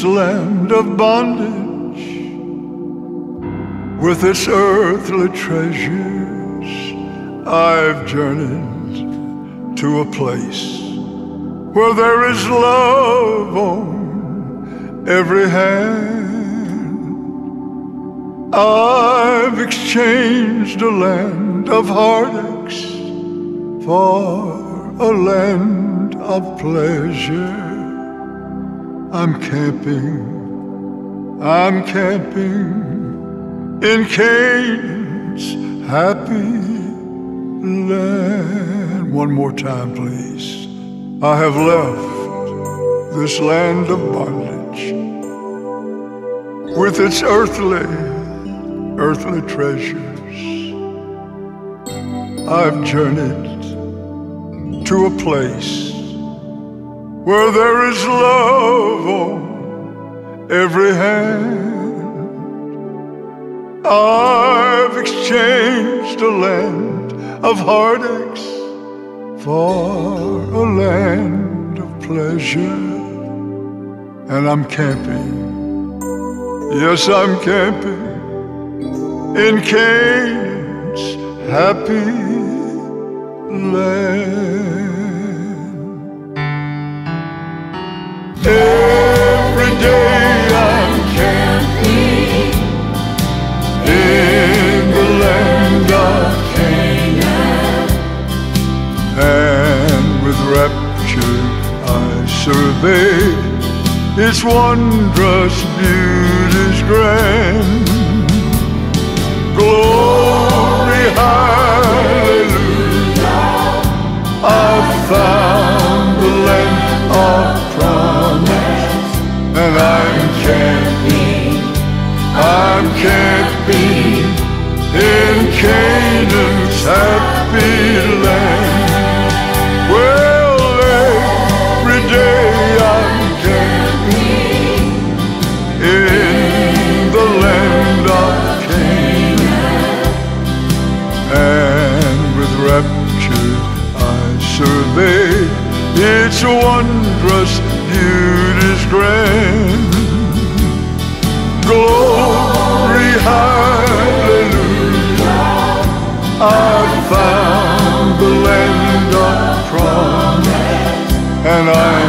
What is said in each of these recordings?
land of bondage with its earthly treasures, I've journeyed to a place where there is love on every hand. I've exchanged a land of heartaches for a land of pleasure. I'm camping in Canaan's happy land. One more time, please. I have left this land of bondage with its earthly treasures. I've journeyed to a place where there is love on every hand. I've exchanged a land of heartaches for a land of pleasure. And I'm camping, yes, I'm camping in Canaan's happy land. Every day I'm camping in the land of Canaan, and with rapture I survey its wondrous beauties grand. Glory, hallelujah, I've found the land of promise, and I'm camping in Canaan's happy land. Well, every day I'm camping in the land of Canaan, and with rapture I survey its wondrous beauties grand. Glory, hallelujah, I've found the land of promise, and I'm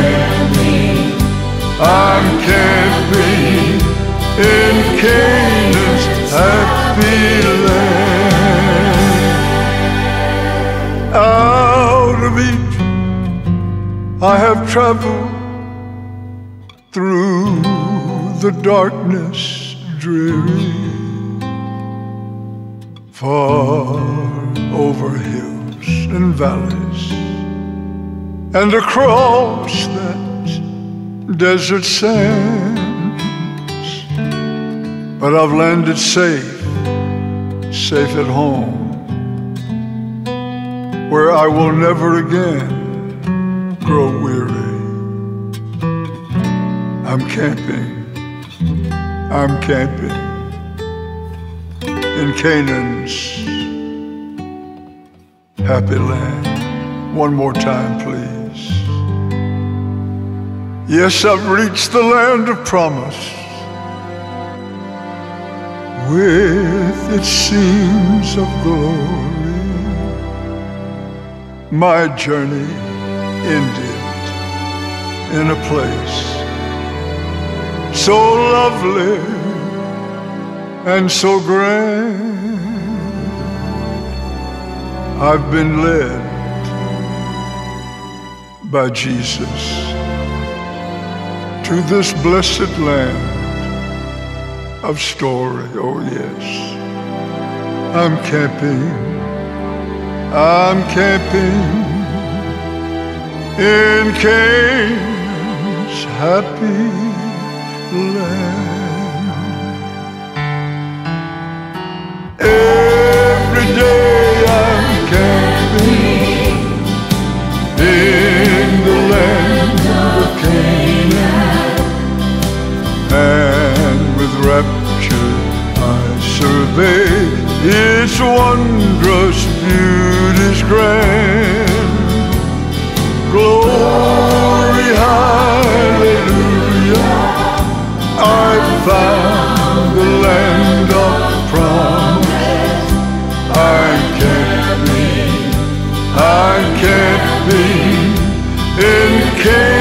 camping in Canaan's happy land. Out of Egypt I have traveled through the darkness dreary, far over hills and valleys, and across that desert sands. But I've landed safe at home, where I will never again grow weary. I'm camping in Canaan's happy land. One more time, please. Yes, I've reached the land of promise, with its scenes of glory. My journey ended in a place so lovely and so grand. I've been led by Jesus to this blessed land of story. Oh yes, I'm camping in Canaan's happy land. Every day I'm camping in the land of Canaan, and with rapture I survey its wondrous beauties grand. Glory, hallelujah, I can't be in Canaan.